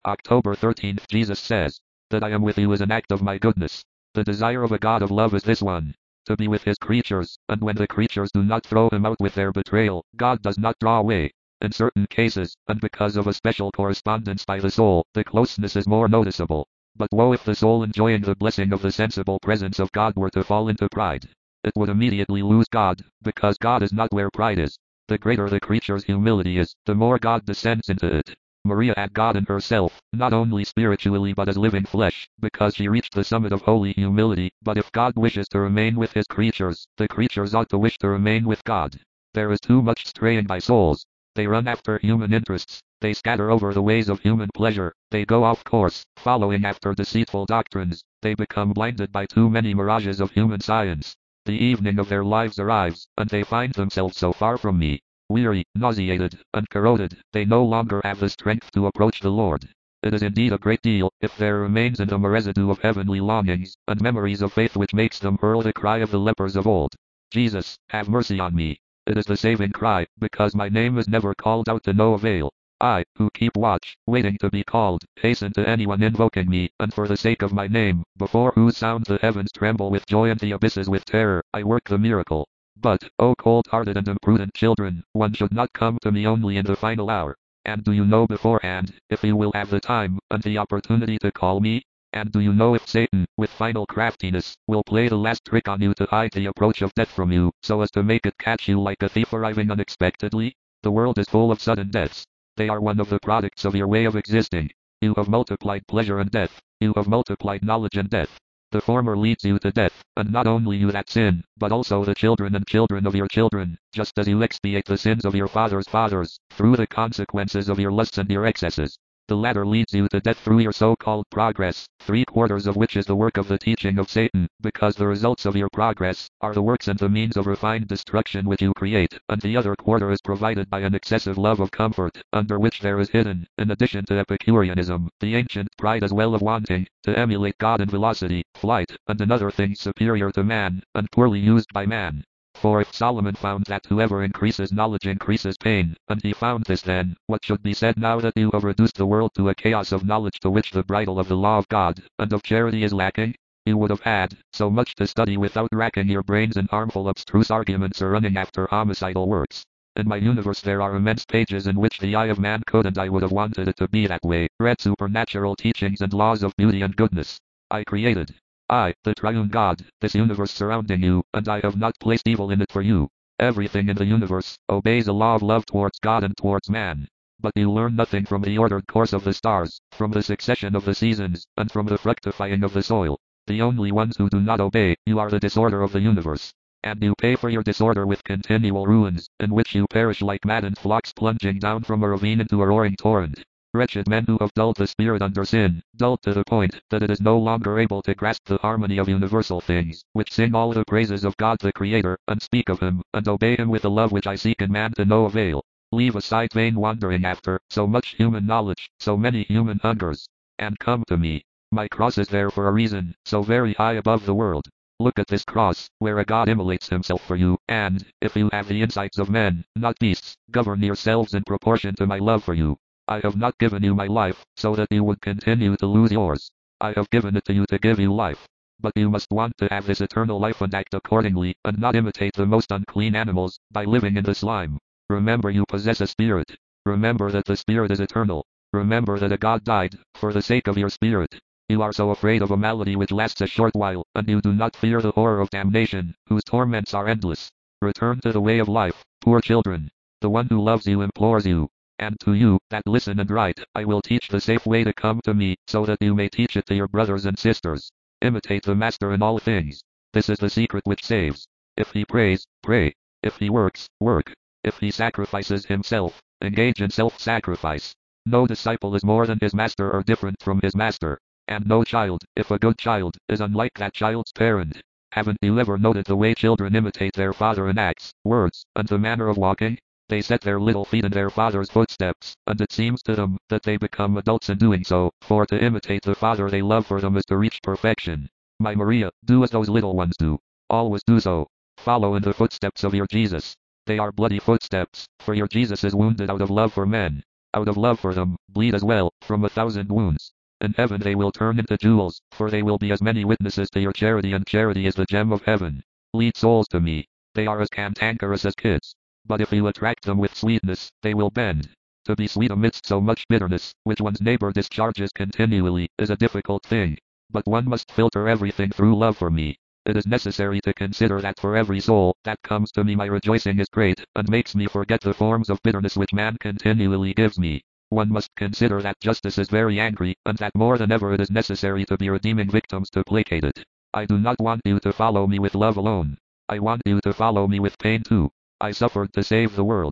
October 13th. Jesus says, that I am with you is an act of my goodness. The desire of a God of love is this one, to be with his creatures, and when the creatures do not throw him out with their betrayal, God does not draw away. In certain cases, and because of a special correspondence by the soul, the closeness is more noticeable. But woe if the soul enjoying the blessing of the sensible presence of God were to fall into pride. It would immediately lose God, because God is not where pride is. The greater the creature's humility is, the more God descends into it. Maria had God in herself, not only spiritually but as living flesh, because she reached the summit of holy humility. But if God wishes to remain with his creatures, the creatures ought to wish to remain with God. There is too much straying by souls. They run after human interests. They scatter over the ways of human pleasure. They go off course, following after deceitful doctrines. They become blinded by too many mirages of human science. The evening of their lives arrives, and they find themselves so far from me. Weary, nauseated, and corroded, they no longer have the strength to approach the Lord. It is indeed a great deal, if there remains in them a residue of heavenly longings, and memories of faith which makes them hurl the cry of the lepers of old. Jesus, have mercy on me. It is the saving cry, because my name is never called out to no avail. I, who keep watch, waiting to be called, hasten to anyone invoking me, and for the sake of my name, before whose sound the heavens tremble with joy and the abysses with terror, I work the miracle. But, O cold-hearted and imprudent children, one should not come to me only in the final hour. And do you know beforehand, if you will have the time, and the opportunity to call me? And do you know if Satan, with final craftiness, will play the last trick on you to hide the approach of death from you, so as to make it catch you like a thief arriving unexpectedly? The world is full of sudden deaths. They are one of the products of your way of existing. You have multiplied pleasure and death. You have multiplied knowledge and death. The former leads you to death, and not only you that sin, but also the children and children of your children, just as you expiate the sins of your fathers' fathers, through the consequences of your lusts and your excesses. The latter leads you to death through your so-called progress, 3/4 of which is the work of the teaching of Satan, because the results of your progress are the works and the means of refined destruction which you create, and the other quarter is provided by an excessive love of comfort, under which there is hidden, in addition to Epicureanism, the ancient pride as well of wanting to emulate God in velocity, flight, and in other things superior to man, and poorly used by man. For if Solomon found that whoever increases knowledge increases pain, and he found this, then what should be said now that you have reduced the world to a chaos of knowledge to which the bridle of the law of God and of charity is lacking? You would have had so much to study without racking your brains in harmful abstruse arguments or running after homicidal works. In my universe there are immense pages in which the eye of man could, and I would have wanted it to be that way, read supernatural teachings and laws of beauty and goodness. I created, I, the triune God, this universe surrounding you, and I have not placed evil in it for you. Everything in the universe obeys a law of love towards God and towards man. But you learn nothing from the ordered course of the stars, from the succession of the seasons, and from the fructifying of the soil. The only ones who do not obey you are the disorder of the universe. And you pay for your disorder with continual ruins, in which you perish like maddened flocks plunging down from a ravine into a roaring torrent. Wretched men who have dulled the spirit under sin, dulled to the point that it is no longer able to grasp the harmony of universal things, which sing all the praises of God the Creator, and speak of Him, and obey Him with a love which I seek in man to no avail. Leave aside vain wandering after so much human knowledge, so many human hungers, and come to me. My cross is there for a reason, so very high above the world. Look at this cross, where a God immolates himself for you, and, if you have the insights of men, not beasts, govern yourselves in proportion to my love for you. I have not given you my life, so that you would continue to lose yours. I have given it to you to give you life. But you must want to have this eternal life and act accordingly, and not imitate the most unclean animals, by living in the slime. Remember you possess a spirit. Remember that the spirit is eternal. Remember that a God died, for the sake of your spirit. You are so afraid of a malady which lasts a short while, and you do not fear the horror of damnation, whose torments are endless. Return to the way of life, poor children. The one who loves you implores you. And to you, that listen and write, I will teach the safe way to come to me, so that you may teach it to your brothers and sisters. Imitate the Master in all things. This is the secret which saves. If he prays, pray. If he works, work. If he sacrifices himself, engage in self-sacrifice. No disciple is more than his master or different from his master. And no child, if a good child, is unlike that child's parent. Haven't you ever noted the way children imitate their father in acts, words, and the manner of walking? They set their little feet in their father's footsteps, and it seems to them that they become adults in doing so, for to imitate the father they love for them is to reach perfection. My Maria, do as those little ones do. Always do so. Follow in the footsteps of your Jesus. They are bloody footsteps, for your Jesus is wounded out of love for men. out of love for them, bleed as well, from 1,000 wounds. In heaven they will turn into jewels, for they will be as many witnesses to your charity, and charity is the gem of heaven. Lead souls to me. They are as cantankerous as kids. But if you attract them with sweetness, they will bend. To be sweet amidst so much bitterness, which one's neighbor discharges continually, is a difficult thing. But one must filter everything through love for me. It is necessary to consider that for every soul that comes to me my rejoicing is great, and makes me forget the forms of bitterness which man continually gives me. One must consider that justice is very angry, and that more than ever it is necessary to be redeeming victims to placate it. I do not want you to follow me with love alone. I want you to follow me with pain too. I suffered to save the world.